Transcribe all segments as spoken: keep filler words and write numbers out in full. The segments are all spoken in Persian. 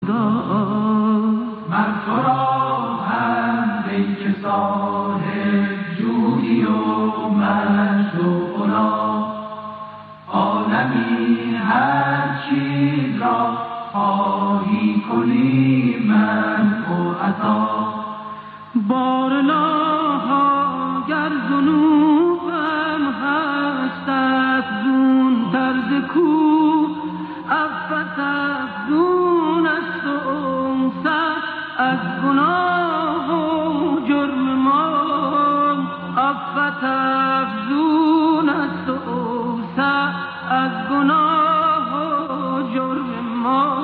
خدا من تو را هم ای صاحب جودی و مجد و علا عالمی هر چیز را خواهی کنی من و عطا بارلاها گر ذنوبم هست افزون درد کو عفت افزون است و انست از گناه و جرم ما عفت افزون است و انست از گناه و جرم ما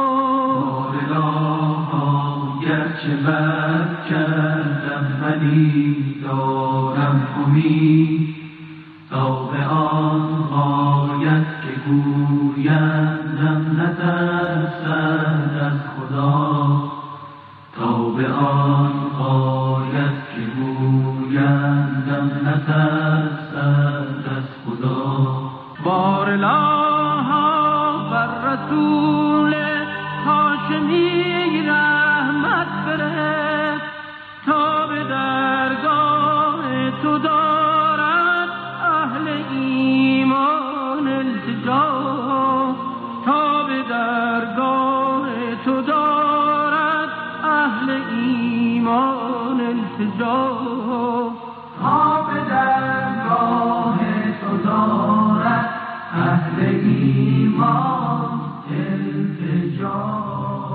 بارلاها گرچه بد کردم ولی دارم امید تا به آن غایت که گویندم نترسد از خدا تا به آن غایت که گویندم نترسد از خدا بارلاها بر رسول هاشمی رحمت برد تا به درگاه تو دارد اهل ایمان التجا تا به درگاه تو دارد اهل ایمان التجا تا به درگاه تو دارد اهل ایمان التجا.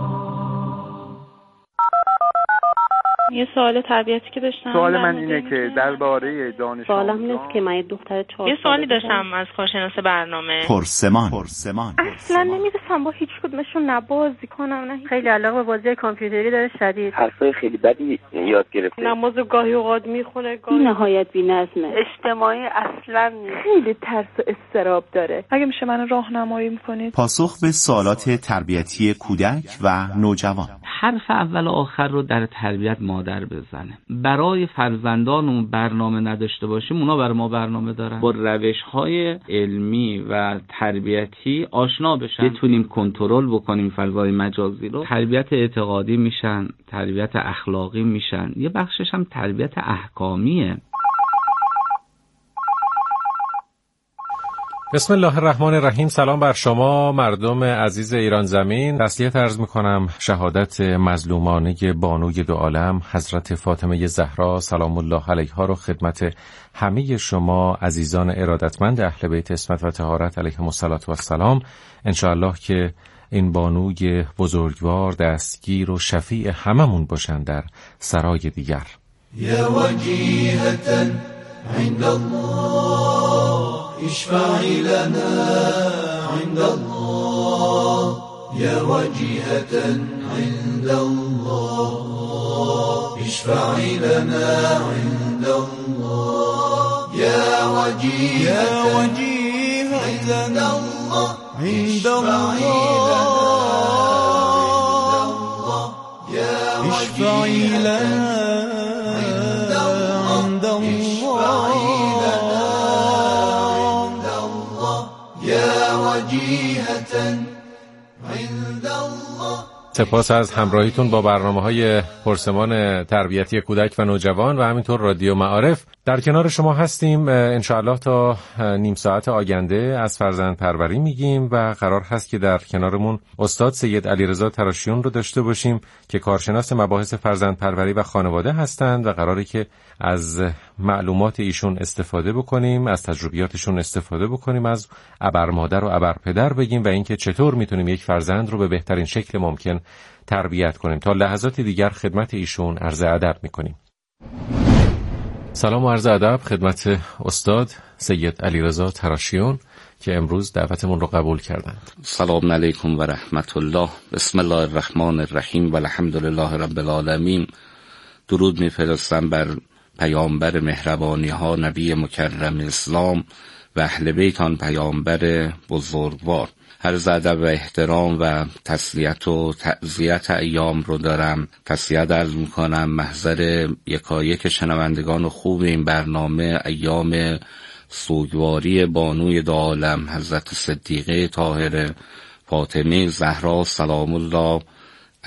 یه سوال تربیتی که داشتم سوال من اینه که درباره دانش سوالم اینه که من یه دختر چهار یه سوالی داشتم از کارشناس برنامه پرسمان پرسمان اصلا نمیرسم با هیچ کدومشون نه بازی کنم نه خیلی علاقه به بازی کامپیوتری داره شدید حرفای خیلی بدی یاد گرفته نمازو گاهی اوقات میخونه گاهی نهایت بی‌نظمه اجتماعی اصلا خیلی ترس و اضطراب داره. اگه میشه منو راهنمایی میکنید پاسخ به سوالات تربیتی کودک و نوجوان. حرف اول و آخر رو در تربیت مادر بزنه. برای فرزندانمون برنامه نداشته باشیم اونا برای ما برنامه دارن. با روش‌های علمی و تربیتی آشنا بشن بتونیم کنترل بکنیم فضای مجازی رو. تربیت اعتقادی میشن، تربیت اخلاقی میشن، یه بخشش هم تربیت احکامیه. بسم الله الرحمن الرحیم. سلام بر شما مردم عزیز ایران زمین. تسلیت عرض میکنم شهادت مظلومانه بانوی دو عالم حضرت فاطمه زهرا سلام الله علیها رو خدمت همه شما عزیزان ارادتمند اهل بیت عصمت و طهارت علیهم الصلاة و السلام. انشاءالله که این بانوی بزرگوار دستگیر و شفیع هممون باشن در سرای دیگر. یا وجیهة عند الله اشفعي لنا عند الله يا وجيهة عند الله اشفعي لنا عند الله يا وجيهة عند الله عند الله اشفعي لنا عند الله سپاس از همراهیتون با برنامه‌های پرسمان تربیتی کودک و نوجوان و همینطور رادیو معارف. در کنار شما هستیم انشاءالله تا نیم ساعت آینده از فرزند پروری میگیم و قرار هست که در کنارمون استاد سید علیرضا تراشیون رو داشته باشیم که کارشناس مباحث فرزند پروری و خانواده هستند و قراره که از معلومات ایشون استفاده بکنیم، از تجربیاتشون استفاده بکنیم، از ابر مادر و ابر پدر بگیم و اینکه چطور میتونیم یک فرزند رو به بهترین شکل ممکن تربیت کنیم. تا لحظات دیگر خدمت ایشون عرض ادب میکنیم. سلام و عرض ادب خدمت استاد سید علیرضا تراشیون که امروز دعوتمون رو قبول کردند. سلام علیکم و رحمت الله. بسم الله الرحمن الرحیم و الحمد لله رب العالمین. درود میفرستم بر پیامبر مهربانی ها نبی مکرم اسلام و اهل بیت آن پیامبر بزرگوار. عرض ادب و احترام و تسلیت و تعزیت ایام رو دارم. تسلیت عرض میکنم محضر یکایک شنوندگان خوب این برنامه ایام سوگواری بانوی دو عالم حضرت صدیقه طاهره فاطمه زهرا سلام الله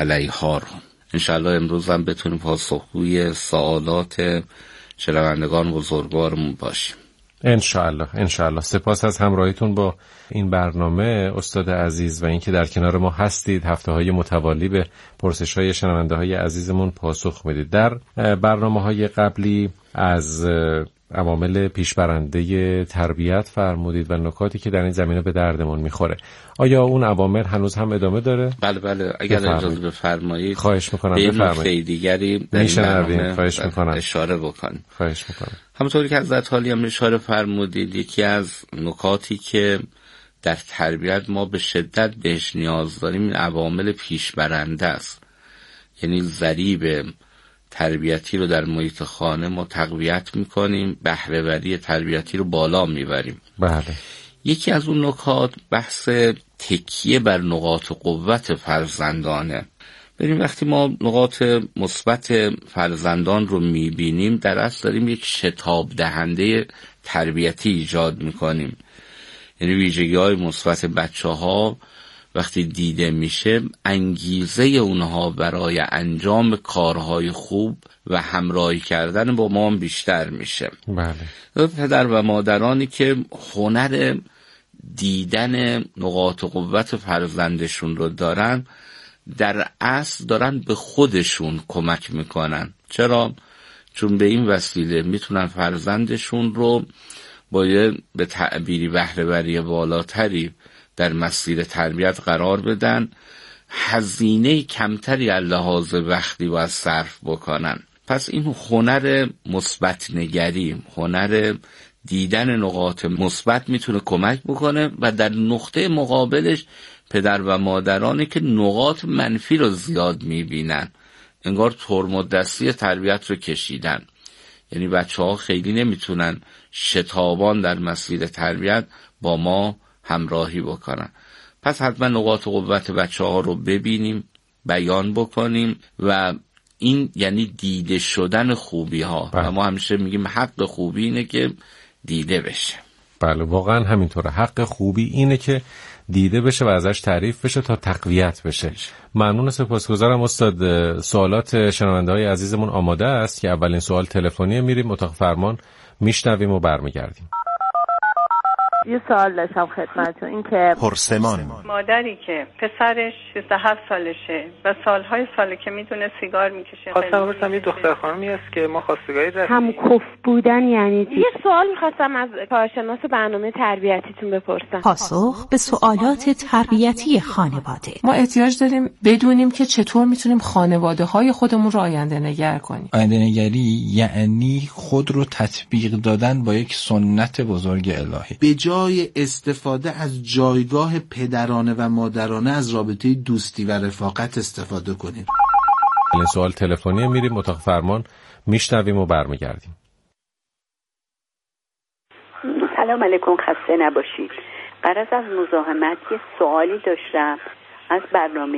علیها رو. انشالله امروز هم بتونیم پاسخگوی سوالات شنوندگان بزرگوارمون باشیم. انشالله انشالله. سپاس از همراهیتون با این برنامه استاد عزیز و اینکه در کنار ما هستید، هفته‌های متوالی به پرسش‌های شنونده‌های عزیزمون پاسخ میدید. در برنامه‌های قبلی از عوامل پیشبرنده تربیت فرمودید و نکاتی که در این زمینه به دردمون میخوره. آیا اون عوامل هنوز هم ادامه داره؟ بله بله، اگر اجازه بفرمایید خواهش میکنم به بفرمایید. نکته دیگری در میشنویم، خواهش میکنم اشاره بکنیم. خواهش میکنم. همونطوری که حضرت حالی هم اشاره فرمودید، یکی از نکاتی که در تربیت ما به شدت بهش نیاز داریم این عوامل پیشبرنده است. یعنی ضریب تربیتی رو در محیط خانه ما تقویت میکنیم، بهره وری تربیتی رو بالا میبریم. بله. یکی از اون نکات بحث تکیه بر نقاط قوت فرزندانه. ببین وقتی ما نقاط مثبت فرزندان رو میبینیم، در اصل داریم یک شتاب دهنده تربیتی ایجاد میکنیم. یعنی ویژگی‌های مثبت بچه‌ها وقتی دیده میشه، انگیزه اونها برای انجام کارهای خوب و همراهی کردن با ما بیشتر میشه. بله. پدر و مادرانی که هنر دیدن نقاط قوت فرزندشون رو دارن، در اصل دارن به خودشون کمک میکنن. چرا؟ چون به این وسیله میتونن فرزندشون رو با یه به تعبیری بهره وری بالاتری در مسیر تربیت قرار بدن، هزینه کمتری از لحاظ وقتی باید صرف بکنن. پس این هنر مثبت نگری، هنر دیدن نقاط مثبت میتونه کمک بکنه و در نقطه مقابلش پدر و مادرانی که نقاط منفی رو زیاد میبینن، انگار ترمز دستی تربیت رو کشیدن. یعنی بچه ها خیلی نمیتونن شتابان در مسیر تربیت با ما همراهی بکنن. پس حتما نقاط قوت بچه ها رو ببینیم، بیان بکنیم و این یعنی دیده شدن خوبی ها. بله. و ما همیشه میگیم حق خوبی اینه که دیده بشه. بله واقعا همینطوره. حق خوبی اینه که دیده بشه و ازش تعریف بشه تا تقویت بشه. ممنون، سپاسگزارم استاد. سوالات شنونده های عزیزمون آماده است که اولین سوال تلفنی میریم اتاق فرمان، میشنویم و برمیگردیم. یه سوال داشتم خدمتتون، این که پرسمان. مادری که پسرش سیزده هفت سالشه و سالهای ساله که میدونه سیگار میکشه، خواستم بپرسم یه دختر خانمی هست که ما خواستگاری رفتیم. هم کف بودن یعنی چی؟ یه سوال میخواستم از کارشناس برنامه تربیتیتون بپرسم. پاسخ به سوالات تربیتی خانواده. ما احتیاج داریم بدونیم که چطور میتونیم خانواده های خودمون رو آینده نگر کنیم. آینده نگری یعنی خود رو تطبیق دادن با یک سنت بزرگ الهی. به جای استفاده از جایگاه پدرانه و مادرانه از رابطه دوستی و رفاقت استفاده کنیم. این سوال تلفنی میریم اتاق فرمان، میشنویم و برمیگردیم. سلام علیکم، خسته نباشید. غرض از مزاحمت یه سوالی داشتم از برنامه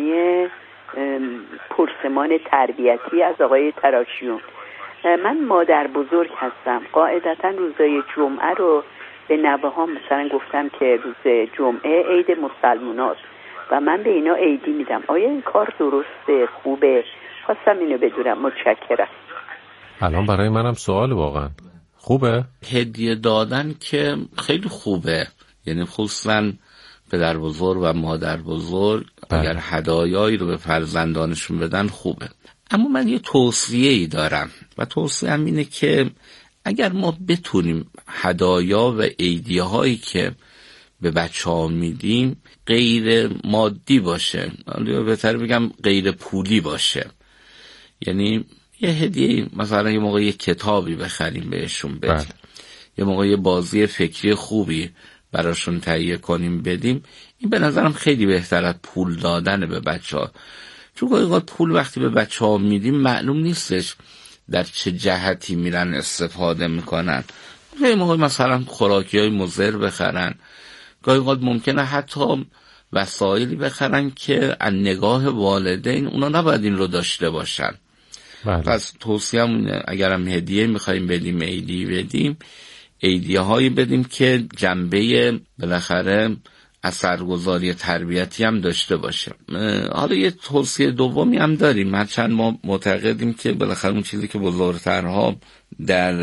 پرسمان تربیتی از آقای تراشیون. من مادر بزرگ هستم. قاعدتا روزای جمعه رو به نوه ها مثلا گفتم که روز جمعه عید مسلماناست و من به اینا عیدی میدم. آیا این کار درسته، خوبه؟ خواستم اینو بدونم. متشکرم. الان برای منم سوال واقعا خوبه. هدیه دادن که خیلی خوبه، یعنی خصوصا پدر بزرگ و مادر بزرگ اگر هدایایی رو به فرزندانشون بدن خوبه. اما من یه توصیه ای دارم و توصیه‌ام اینه که اگر ما بتونیم هدایا و عیدیه هایی که به بچه ها میدیم غیر مادی باشه، یا بهتر بگم غیر پولی باشه، یعنی یه هدیه مثلا یه موقع یه کتابی بخریم بهشون بدیم، بله. یه موقع یه بازی فکری خوبی براشون تهیه کنیم بدیم، این به نظرم خیلی بهتر از پول دادن به بچه ها. چون گاهی پول وقتی به بچه ها میدیم معلوم نیستش در چه جهتی میرن استفاده میکنن. یه موقع مثلا خوراکی های مضر بخرن، گاهی اوقات ممکنه حتی وسایلی بخرن که از نگاه والدین اونا نباید این رو داشته باشن. بله. پس توصیه‌مونه اگرم هدیه میخوایم بدیم، عیدی بدیم، عیدیه هایی بدیم که جنبه بالاخره اثرگذاری تربیتی هم داشته باشه. حالا یه توصیه دومی هم داریم، هرچند ما معتقدیم که بالاخره اون چیزی که بزرگترها در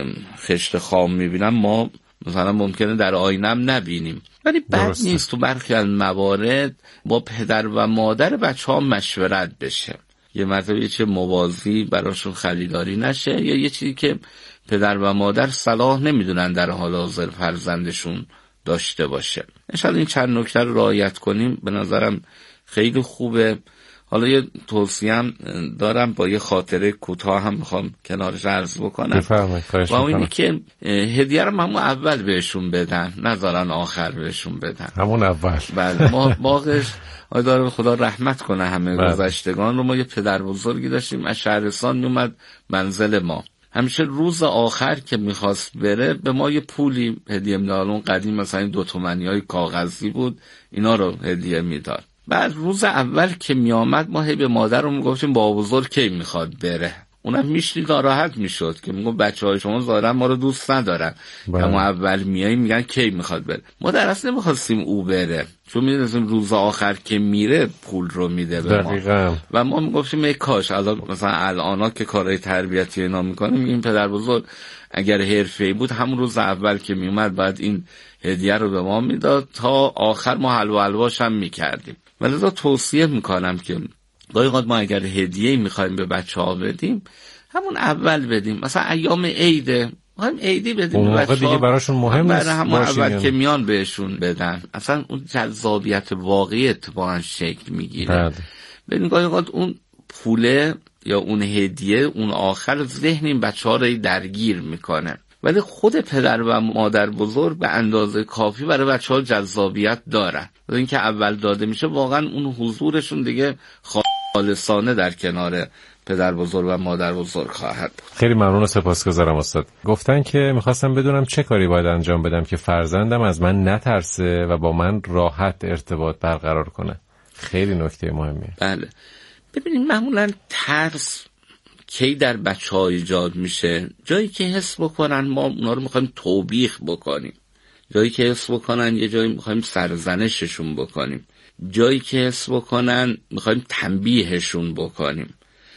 خشت خام میبینن ما مثلا ممکنه در آینه هم نبینیم، ولی بد نیست تو برخی از موارد با پدر و مادر بچه ها مشورت بشه، یه مرتبه چه موازی براشون خریداری نشه یا یه چیزی که پدر و مادر صلاح نمیدونن در حال حاضر فرزندشون داشته باشه. انشاءالله این چند نکته رو رعایت کنیم، به نظرم خیلی خوبه. حالا یه توصیه هم دارم، با یه خاطره کوتاه هم میخوام کنارش عرض بکنم. بفرمایید. و اینی که هدیه رو همون اول بهشون بدن، نذارن آخر بهشون بدن، همون اول. بله. ما باقش آیدار خدا رحمت کنه همه گذشتگان رو. ما یه پدر بزرگی داشتیم از شهرستان میومد منزل ما، همیشه روز آخر که میخواست بره به ما یه پولی هدیه میداد. اون قدیم مثلا این دو تومنی های کاغذی بود، اینا رو هدیه میداد. بعد روز اول که میامد ما هی به مادر رو میگفتیم با بزرگ کی میخواد بره، اونم میشنید ناراحت میشد که میگم بچه های شما ظاهرا ما رو دوست ندارن، اما اول میاییم میگن کی میخواد بره. ما در اصل نمیخواستیم او بره، چون میدونستیم روز آخر که میره پول رو میده به ما. دقیقاً. و ما میگفتیم ای کاش الان مثلا الانا که کارهای تربیتی اینا میکنیم، این پدر بزرگ اگر حرفه‌ای بود همون روز اول که میومد بعد این هدیه رو به ما میداد تا آخر ما حلوا حلواش هم میکردیم. ولی توصیه میکنم که گاهی اوقات ما اگر هدیه میخوایم به بچه ها بدیم همون اول بدیم، مثلا ایام عیده هم عیدی بدیم اون به موقع بچه ها، دیگه براشون مهم نیست، همون اول که میان بهشون بدن، اصلا اون جذابیت واقعی اتفاقا شکل میگیره. ببین گاهی اوقات اون پوله یا اون هدیه اون آخر ذهن این بچه ها رو درگیر میکنه، ولی خود پدر و مادر بزرگ به اندازه کافی برای بچه ها جذابیت دارن. این که اول داده میشه واقعا اون حضورشون دیگه خالصانه در کنار پدر بزرگ و مادر بزرگ خواهد بود. خیلی ممنون و سپاسگزارم استاد. گفتن که میخواستم بدونم چه کاری باید انجام بدم که فرزندم از من نترسه و با من راحت ارتباط برقرار کنه. خیلی نکته مهمیه. بله ببینید معمولا ترس کی در بچه ها ایجاد میشه؟ جایی که حس بکنن ما اونا رو میخوایم توبیخ بکنیم، جایی که حس بکنن یه جایی میخوایم سرزنششون بکنیم، جایی که حس بکنن میخوایم تنبیهشون بکنیم.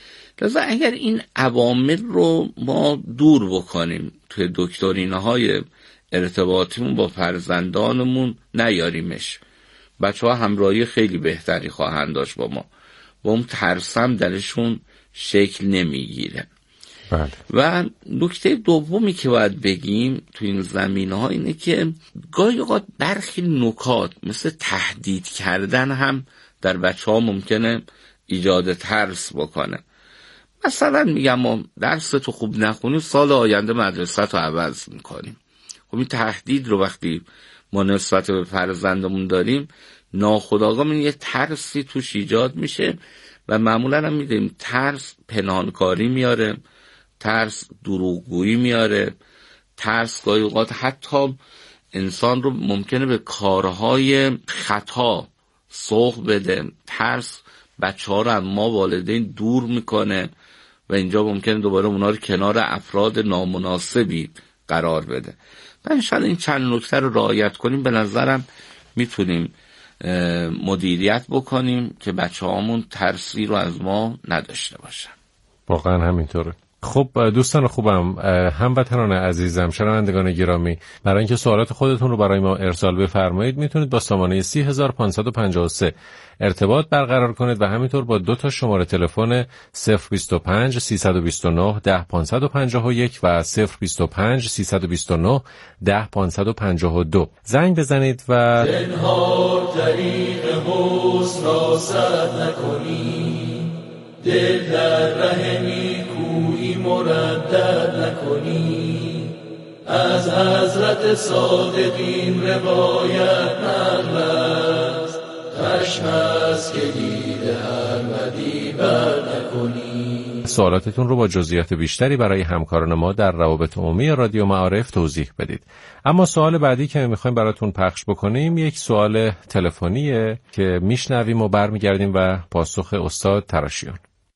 لذا اگر این عوامل رو ما دور بکنیم توی دکترینه‌های ارتباطیمون با فرزندانمون نیاریمش، بچه ها همراهی خیلی بهتری خواهند داشت با ما، با اون ترسم درشون شکل نمیگیره. بله. و نکته دومی که باید بگیم تو این زمینه‌ها اینه که گاهی اوقات برخی نکات مثل تهدید کردن هم در بچه‌ها ممکنه ایجاد ترس بکنه. مثلا میگم ما درس تو خوب نخونی سال آینده مدرسه تو عوض میکنیم. خب این تهدید رو وقتی ما نسبت به فرزندمون داریم ناخودآگاه من یه ترسی توش ایجاد میشه و معمولا هم میدونیم ترس پنهانکاری میاره، ترس دروغگویی میاره، ترس گاهی اوقات حتی انسان رو ممکنه به کارهای خطا سوق بده. ترس بچه ها رو از ما والدین دور میکنه و اینجا ممکنه دوباره اونا رو کنار افراد نامناسبی قرار بده. و انشاءالله این چند نکته رو رعایت کنیم به نظرم میتونیم مدیریت بکنیم که بچه هامون ترسی رو از ما نداشته باشن. واقعا همینطوره. خب دوستان خوبم، هموطنان عزیزم، شنوندگان گرامی، برای اینکه سوالات خودتون رو برای ما ارسال بفرمایید میتونید با سامانه سه هزار و پانصد و پنجاه و سه ارتباط برقرار کنید و همینطور با دو تا شماره تلفن صفر بیست و پنج سیصد و بیست و نه ده پانصد و پنجاه و یک و صفر بیست و پنج سیصد و بیست و نه ده پانصد و پنجاه و دو زنگ بزنید و زنهار طریق حسن را سد نکنی، دل در ره نیکویی مردد نکنی، از حضرت صادقین روایت نقل است، خشم است که دیده احمدی بر نکنی. سوالاتتون رو با جزئیات بیشتری برای همکاران ما در روابط عمومی رادیو معارف توضیح بدید. اما سوال بعدی که میخوایم براتون پخش بکنیم یک سوال تلفنیه که میشنویم و برمیگردیم و پاسخ استاد تراشیان.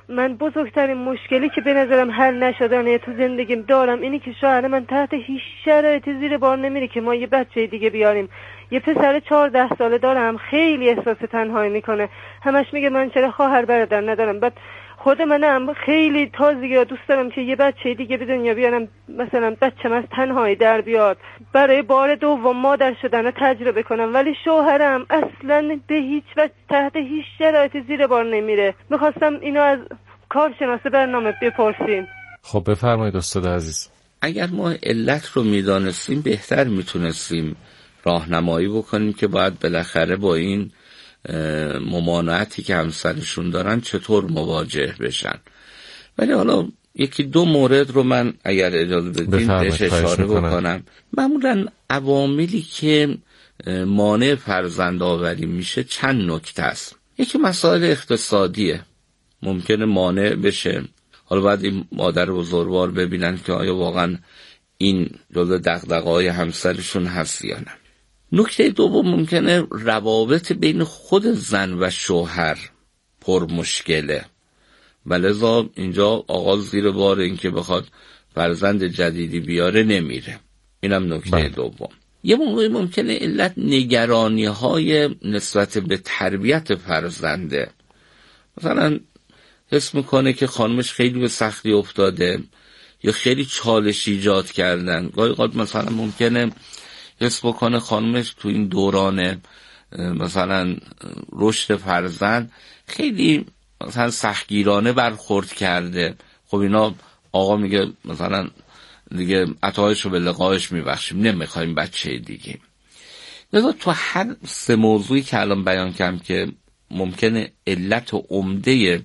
من بزرگترین مشکلی که به نظرم حل نشدنه تو زندگیم دارم اینی که شوهر من تحت هیچ شرایطی زیر بار نمیره که ما یه بچه دیگه بیاریم. یه پسر چهارده ساله دارم، خیلی احساس تنهایی میکنه، همش میگه من چرا خواهر برادر ندارم. بعد خود منم خیلی تازگی دوست دارم که یه بچه دیگه به دنیا بیارم، مثلا بچه‌م از تنهایی در بیاد، برای بار دوم مادر شدن رو تجربه کنم. ولی شوهرم اصلا به هیچ وجه تحت هیچ شرایطی زیر بار نمیره. میخواستم اینو از کارشناس برنامه بپرسیم. خب بفرمایید استاد عزیز. اگر ما علت رو میدانستیم بهتر میتونستیم راهنمایی بکنیم که باید بالاخره با این ممانعتی که همسرشون دارن چطور مواجه بشن. ولی حالا یکی دو مورد رو من اگر اجازه بدین بهش اشاره بکنم. معمولا عواملی که مانع فرزند آوری میشه چند نکته است. یکی مسائل اقتصادیه، ممکنه مانع بشه. حالا باید این مادر بزرگوار ببینن که آیا واقعا این جزء دغدغه‌های همسرشون هست یا نه. نکته دوم ممکنه روابط بین خود زن و شوهر پر مشکله و لذا اینجا آقا زیر بار این که بخواد فرزند جدیدی بیاره نمیره. اینم نکته دوم. یه موقعی ممکنه علت نگرانی های نسبت به تربیت فرزنده، مثلا حس میکنه که خانمش خیلی به سختی افتاده یا خیلی چالش ایجاد کردن. گاهی اوقات مثلا ممکنه حس بکنه خانمش تو این دوران مثلا رشد فرزند خیلی مثلا سختگیرانه برخورد کرده. خب اینا آقا میگه مثلا دیگه عطایش رو به لقایش میبخشیم، نمیخوایم بچه دیگه. لذا تو هر سه موضوعی که الان بیان کردم که ممکنه علت عمده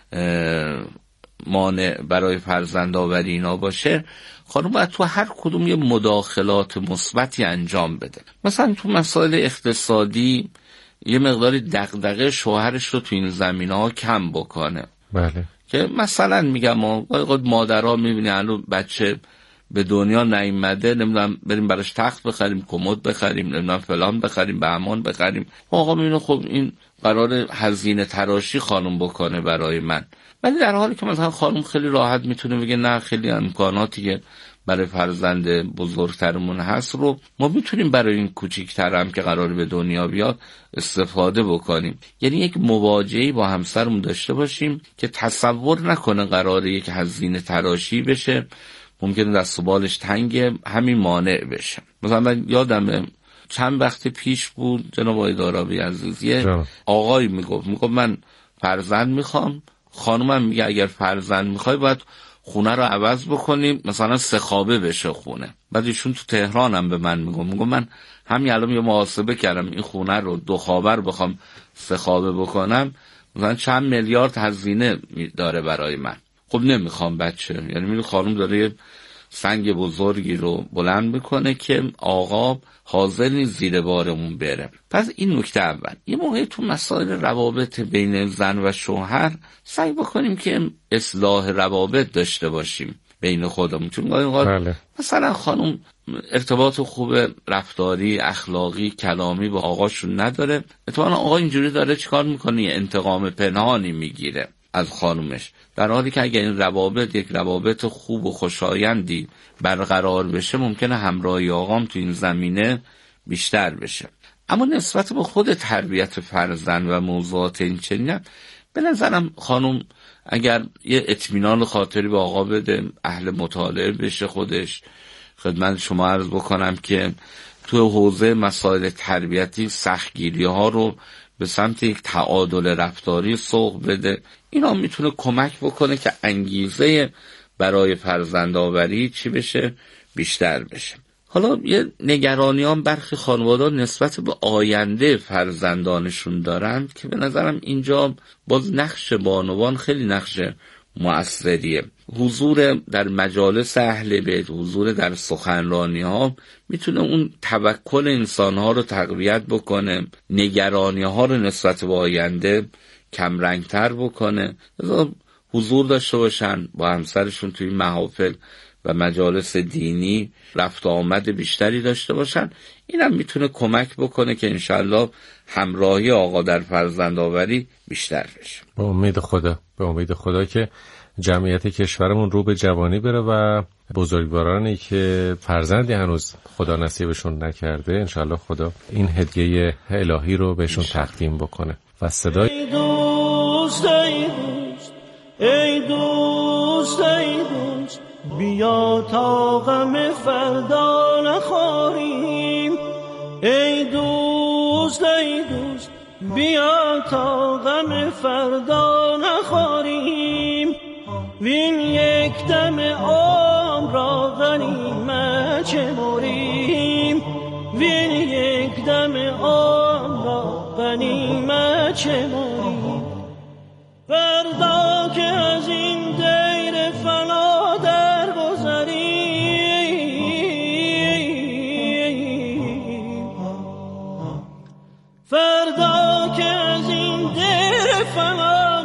مانع برای فرزند آوری اینا باشه، خانم باید تو هر کدوم یه مداخلات مثبتی انجام بده. مثلا تو مسائل اقتصادی یه مقداری دغدغه شوهرش رو تو این زمینه‌ها کم بکنه. بله. که مثلا میگم ما مادرها میبینی هنوز بچه به دنیا نیامده، نمیدونم بریم براش تخت بخریم، کمد بخریم، نمیدونم فلان بخریم، بهمان بخریم. آقا میبینه خب این قرار هزینه تراشی خانم بکنه برای من. ولی در حالی که مثلا خانم خیلی راحت میتونه بگه نه، خیلی امکاناتی که برای فرزند بزرگترمون هست رو ما میتونیم برای این کوچیک‌ترم که قراره به دنیا بیاد استفاده بکنیم. یعنی یک مواجهه‌ای با همسرمون داشته باشیم که تصور نکنه قراره یک هزینه تراشی بشه، ممکنه دست و بالش تنگه، همین مانع بشه. مثلا من یادمه چند وقت پیش بود جناب آقای دارابی عزیزی آقای میگفت میگفت من فرزند میخوام، خانومم میگه اگر فرزند میخوای باید خونه رو عوض بکنیم، مثلا سه خوابه بشه خونه. بعد ایشون تو تهران هم به من میگم میگم من همین الان یه محاسبه کردم این خونه رو دو خوابه رو بخوام سه خوابه بکنم مثلا چند میلیارد هزینه داره برای من. خب نمیخوام بچه، یعنی میگه خانم داره یه سنگ بزرگی رو بلند میکنه که آقا حاضر نیست زیر بارمون بره. پس این نکته اول. یه موقعی تو مسائل روابط بین زن و شوهر سعی بکنیم که اصلاح روابط داشته باشیم بین خودمون. چون بله. مثلا خانم ارتباط خوب رفتاری، اخلاقی، کلامی با آقاشون نداره، اتفاقا آقا اینجوری داره چیکار میکنه؟ انتقام پنهانی میگیره از خانومش، در حالی که اگر این روابط یک روابط خوب و خوشایندی برقرار بشه ممکنه همراهی آقام تو این زمینه بیشتر بشه. اما نسبت به خود تربیت فرزند و موضوعات این چنین به نظرم خانم اگر یه اطمینان خاطری به آقا بده، اهل مطالعه بشه خودش، خدمت شما عرض بکنم که تو حوزه مسائل تربیتی سختگیری ها رو به سمت یک تعادل رفتاری سوق بده، اینا میتونه کمک بکنه که انگیزه برای فرزند آوری چی بشه؟ بیشتر بشه. حالا یه نگرانیان برخی خانواده نسبت به آینده فرزندانشون دارند که به نظرم اینجا باز نقش بانوان خیلی نقش مؤثریه. حضور در مجالس اهل بیت، حضور در سخنرانی ها میتونه اون توکل انسان ها رو تقویت بکنه، نگرانی ها رو نسبت به آینده کم رنگ تر بکنه. حضور داشته باشن با همسرشون توی محافل، و مجالس دینی رفت و آمد بیشتری داشته باشن. اینم میتونه کمک بکنه که انشالله همراهی آقا در فرزندآوری بیشتر بشه. به امید خدا، به امید خدا که جمعیت کشورمون رو به جوانی بره و بزرگوارانی که فرزندی هنوز خدا نصیبشون نکرده انشالله خدا این هدیه الهی رو بهشون تقدیم بکنه. و صدای ای دوست ای دوست ای دوست ای دوست بیا تا غم فردا نخوریم. ای دوست ای دوست بیا تا غم فردا نخوریم. وین یک دم عمر را غنیمت شمریم. وین یک دم عمر را غنیمت شمریم. فردا که از این دیر فنا درگذریم. فردا که از این دیر فنا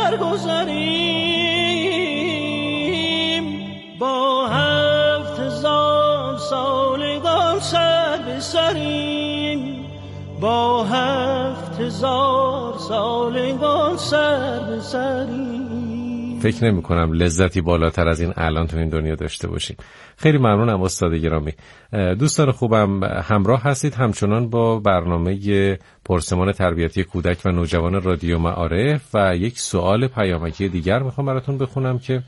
درگذریم. با هفت هزار سالگان سر به سریم. با هفت هزار سالگان سر به سریم. فکر نمی کنم لذتی بالاتر از این الان تو این دنیا داشته باشیم. خیلی ممنونم استاد گرامی. دوستان خوبم همراه هستید همچنان با برنامه پرسمان تربیتی کودک و نوجوان رادیو معارف و یک سوال پیامکی دیگر میخوام براتون بخونم که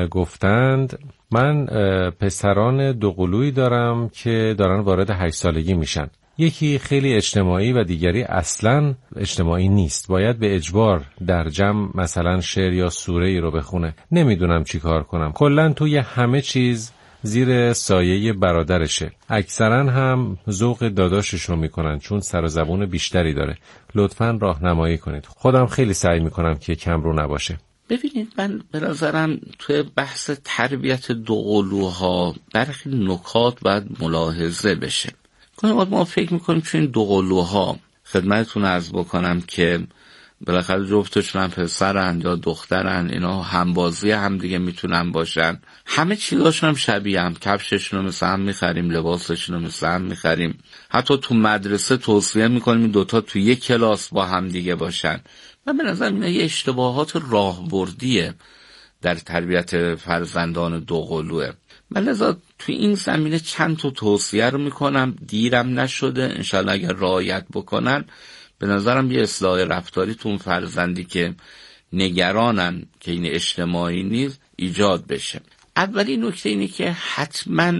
گفتند من پسران دوقلویی دارم که دارن وارد هشت سالگی میشن. یکی خیلی اجتماعی و دیگری اصلاً اجتماعی نیست. باید به اجبار در جمع مثلا شعر یا سوره‌ای رو بخونه. نمیدونم چی کار کنم. کلاً توی همه چیز زیر سایه برادرشه. اکثرا هم ذوق داداشش رو میکنن چون سر و زبون بیشتری داره. لطفاً راهنمایی کنید. خودم خیلی سعی میکنم که کم رو نباشه. ببینید من به نظرم توی بحث تربیت دوقلوها برخی نکات باید ملاحظه بشه. ما فکر میکنیم چون این دوقلوها خدمتتون عرض بکنم که بالاخره جفتشون هم پسرن یا دخترن، اینا همبازی هم دیگه میتونن باشن، همه چیزاشون هم شبیه هم، کفششون رو مثل هم میخریم، لباسشون رو مثل هم میخریم، حتی تو مدرسه توصیه میکنیم این دوتا تو یک کلاس با هم دیگه باشن. من به نظر اینا یه اشتباهات راهبردیه در تربیت فرزندان دوقلوه. من لذا توی این زمینه چند تا توصیه رو میکنم، دیرم نشده، انشالله اگر رعایت بکنن به نظرم یه اصلاح رفتاری تو اون فرزندی که نگرانن که این اجتماعی نیست ایجاد بشه. اولین نکته اینه که حتما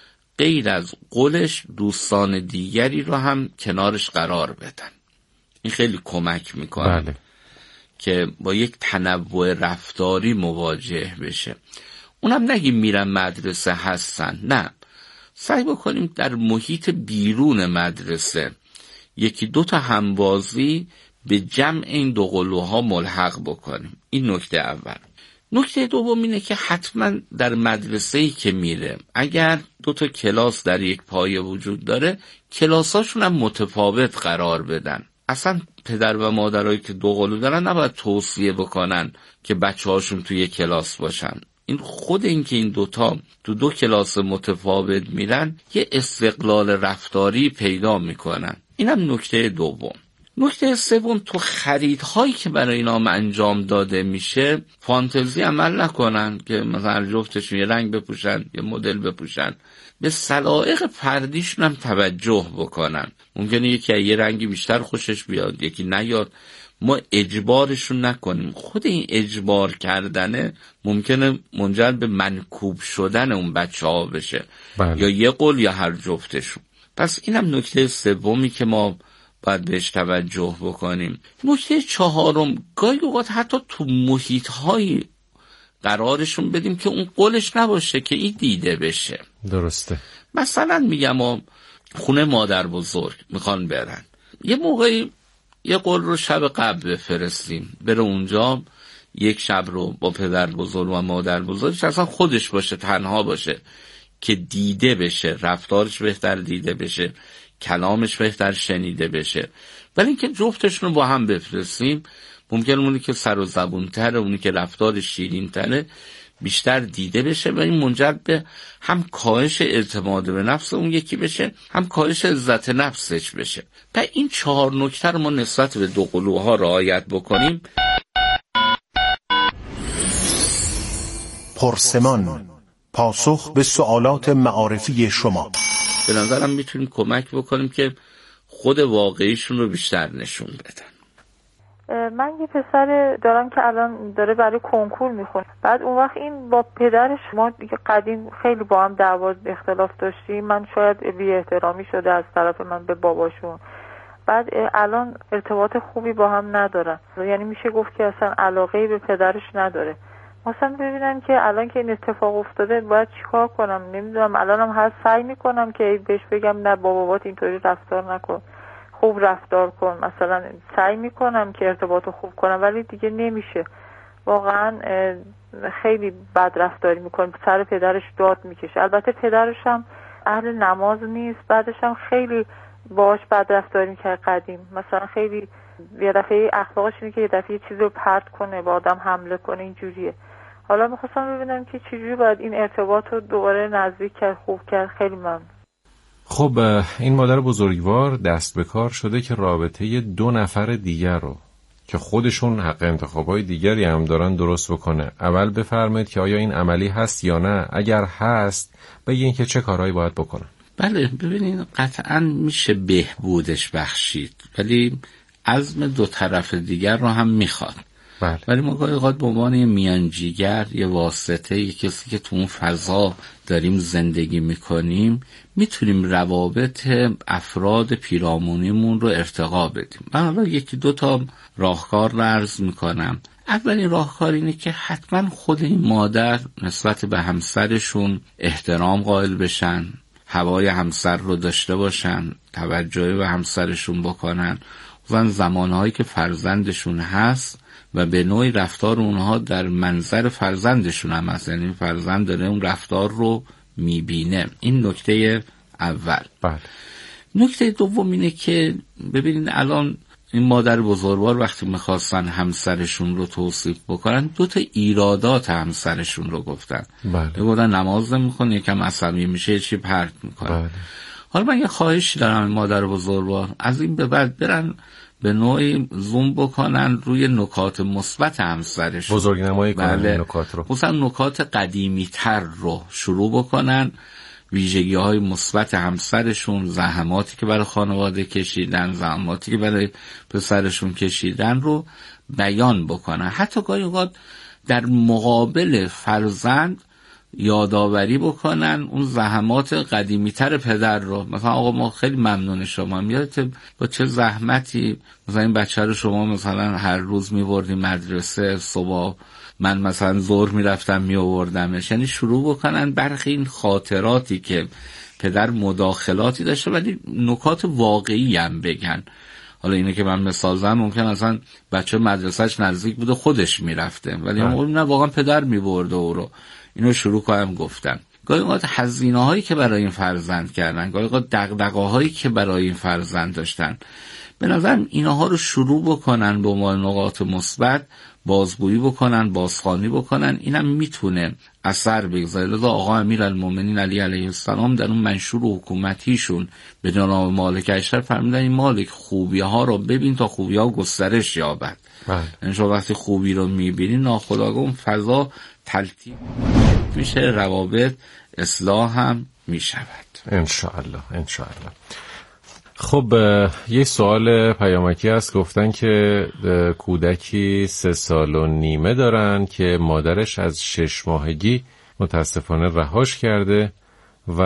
غیر از قولش دوستان دیگری رو هم کنارش قرار بدن. این خیلی کمک میکنه بله. که با یک تنوع رفتاری مواجه بشه. اونم نگیم میرن مدرسه هستن، نه، سعی بکنیم در محیط بیرون مدرسه یکی دو تا همبازی به جمع این دوقلوها ملحق بکنیم. این نکته اول. نکته دوم اینه که حتما در مدرسه‌ای که میره اگر دو تا کلاس در یک پایه وجود داره کلاساشون هم متفاوت قرار بدن. اصلا پدر و مادرایی که دوقلو دارن نباید توصیه بکنن که بچه‌هاشون توی یک کلاس باشن. این خود این که این دوتا تو دو کلاس متفاوت میرن یه استقلال رفتاری پیدا میکنن. اینم نکته دوم. نکته سوم، تو خریدهایی که برای اینا انجام داده میشه فانتزی عمل نکنن که مثلا جفتشون یه رنگ بپوشن یه مدل بپوشن. به سلایق فردیشون هم توجه بکنن. ممکنه یکی یه رنگی بیشتر خوشش بیاد یکی نیاد، ما اجبارشون نکنیم. خود این اجبار کردنه ممکنه منجر به منکوب شدن اون بچه ها بشه بله. یا یه قول یا هر جفتشون. پس اینم نکته سومی که ما باید بهش توجه بکنیم. نکته چهارم، گاهی اوقات حتی تو محیط های قرارشون بدیم که اون قولش نباشه که این دیده بشه. درسته. مثلا میگم خونه مادر بزرگ میخوان برن، یه موقعی یه قول رو شب قبل بفرستیم بره اونجا، یک شب رو با پدر بزرگ و مادر بزرگش اصلا خودش باشه، تنها باشه که دیده بشه، رفتارش بهتر دیده بشه، کلامش بهتر شنیده بشه. ولی اینکه جفتشون رو با هم بفرستیم ممکنه اونی که سر و زبون تره، اونی که رفتار شیرین تره بیشتر دیده بشه و این منجر به هم کاهش اعتماد به نفس اون یکی بشه، هم کاهش عزت نفسش بشه. و این چهار نکته رو ما نسبت به دو قلوها رعایت بکنیم. پرسمان، پاسخ به سوالات معارفی شما. به نظرم میتونیم کمک بکنیم که خود واقعیشون رو بیشتر نشون بدن. من یه پسر دارم که الان داره برای کنکور میخونه. بعد اون وقت این با پدرش، ما دیگه قدیم خیلی با هم دعوا اختلاف داشتیم، من شاید بی احترامی شده از طرف من به باباشون. بعد الان ارتباط خوبی با هم ندارن، یعنی میشه گفت که اصلا علاقه‌ای به پدرش نداره. مثلا ببینم که الان که این اتفاق افتاده باید چیکار کنم، نمیدونم. الانم هر سعی میکنم که بهش بگم نه با بابات اینطوری رفتار نکن، خوب رفتار کن، مثلا سعی میکنم که ارتباطو خوب کنم، ولی دیگه نمیشه. واقعا خیلی بد رفتاری میکنه، سر پدرش داد میکشه. البته پدرش هم اهل نماز نیست، بعدش هم خیلی باهاش بد رفتاری میکرد قدیم. مثلا خیلی یه دفعه اخلاقش اینه که یه دفعه یه چیزی رو پرت کنه، با آدم حمله کنه، اینجوریه. حالا میخواستم ببینم که چجوری باید این ارتباط رو دوباره نزدیک کرد، خوب کرد. خیلی ممنون. خب این مادر بزرگوار دست به کار شده که رابطه دو نفر دیگر رو که خودشون حق انتخابای دیگری هم دارن درست بکنه. اول بفرمایید که آیا این عملی هست یا نه؟ اگر هست بگین که چه کارهایی باید بکنن. بله ببینید، قطعا میشه بهبودش بخشید، ولی عزم دو طرف دیگر رو هم میخواد. بله. ولی ما گاهی اوقات به عنوان یه میانجیگر، یه واسطه، یه کسی که تو اون فضا داریم زندگی میکنیم، میتونیم روابط افراد پیرامونیمون رو ارتقا بدیم. من حالا یکی دو تا راهکار رو عرض میکنم. اولین راهکار اینه که حتما خود این مادر نسبت به همسرشون احترام قائل بشن، هوای همسر رو داشته باشن، توجه به همسرشون بکنن، و زمانهایی که فرزندشون هست و به نوعی رفتار اونها در منظر فرزندشون هم هست، یعنی فرزند داره اون رفتار رو میبینه. این نکته اول. بله. نکته دوم اینه که ببینید الان این مادر بزرگوار وقتی میخواستن همسرشون رو توصیف بکنن، دو تا ایرادات همسرشون رو گفتن. بله. بودن نماز نمیخونه، یکم عصبی میشه، چی پرت میکنه. بله. حالا من یه خواهشی دارم این مادر بزرگوار، از این به بعد برن به نوعی زوم بکنن روی نکات مثبت همسرشون، بزرگنمایی کنن. بله. نکات رو، مثلا نکات قدیمی تر رو شروع بکنن، ویژگی های مثبت همسرشون، زحماتی که برای خانواده کشیدن، زحماتی که برای پسرشون کشیدن رو بیان بکنن. حتی گاهی اوقات در مقابل فرزند یادآوری بکنن اون زحمات قدیمی‌تر پدر رو. مثلا آقا ما خیلی ممنون شما، یادت با چه زحمتی مثلا این بچه رو شما مثلا هر روز می‌بردیم مدرسه، صبح من مثلا ظهر میرفتم میآوردمش. یعنی شروع بکنن برخی این خاطراتی که پدر مداخلاتی داشته ولی نکات واقعی هم بگن. حالا اینه که من مثال زدم، ممکن اصلا بچه مدرسهش نزدیک بوده خودش میرفته، ولی نه واقعا پدر میبرده او رو. اینو شروع کنم گفتن. گاهی اوقات هزینه هایی که برای این فرزند کردن، گاهی اوقات دغدغه هایی که برای این فرزند داشتن، به نظرم اینها رو شروع بکنن به عنوان نقاط مثبت، بازگویی بکنن، بازخوانی بکنن. اینم میتونه اثر بگذاره. لذا آقا امیرالمومنین علی علیه السلام در اون منشور حکومتیشون به جناب مالک اشرف فرمودن این مالک خوبی ها رو ببین تا خوبی ها گسترش یابد. یعنی شما وقتی خوبی رو میبینی ناخودآگاه اون فضا تلطیف میشه، روابط اصلاح هم میشود. انشاءالله انشاءالله. خب یه سوال پیامکی هست، گفتن که کودکی سه سال و نیمه دارن که مادرش از شش ماهگی متاسفانه رهاش کرده و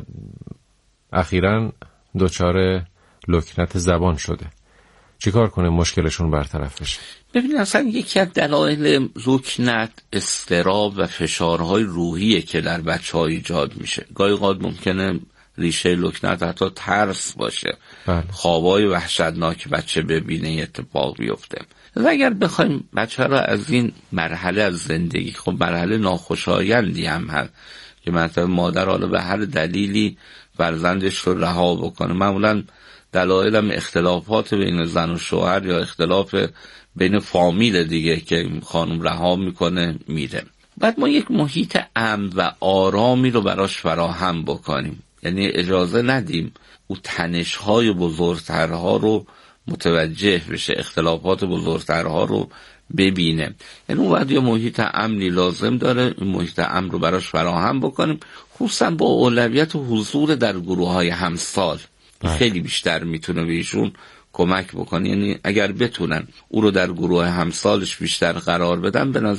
اخیراً دچار لکنت زبان شده. چیکار کنه مشکلشون برطرف بشه؟ ببینید اصلا یکی از دلایل لکنت اضطراب و فشارهای روحیه که در بچه‌ها ایجاد میشه. گاهی اوقات ممکنه ریشه لکنت حتی ترس باشه. بله. خوابای وحشتناک بچه ببینه اتفاق بیفته. و اگر بخوایم بچه را از این مرحله از زندگی، خب مرحله ناخوشایندی هم هست که مثلا مادر حالا به هر دلیلی فرزندش رو رها بکنه، معمولا دلایل هم اختلافات بین زن و شوهر یا اختلاف بین فامیل دیگه که خانم رها میکنه میره. بعد ما یک محیط امن و آرامی رو براش فراهم بکنیم، یعنی اجازه ندیم او تنش‌های بزرگترها رو متوجه بشه، اختلافات بزرگترها رو ببینه. یعنی اون وقت یه محیط امنی لازم داره، این محیط امن رو براش فراهم بکنیم، خصوصا با اولویت و حضور در گروه‌های همسال. خیلی بیشتر میتونه به ایشون کمک بکنه. یعنی اگر بتونن او رو در گروه همسالش بیشتر قرار بدن، به نظر